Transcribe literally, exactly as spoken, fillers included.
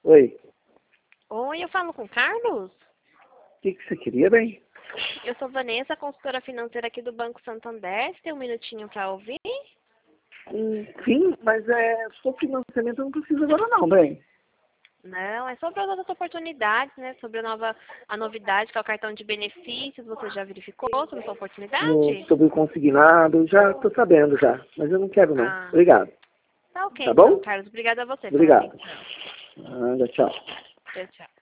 Oi. Oi, eu falo com o Carlos? O que, que você queria, bem? Eu sou Vanessa, consultora financeira aqui do Banco Santander. Você tem um minutinho para ouvir? Hum, sim, mas é só financiamento eu não preciso agora não, bem. Não, é sobre as outras oportunidades, né? Sobre a nova a novidade, que é o cartão de benefícios. Você já verificou sobre essa No, oportunidade? sobre o consignado, já tô sabendo já. Mas eu não quero não. Ah, Obrigado. tá ok Tá então, bom? Carlos. Obrigada a você pela Obrigado. atenção. Nada, tchau. Tchau, tchau.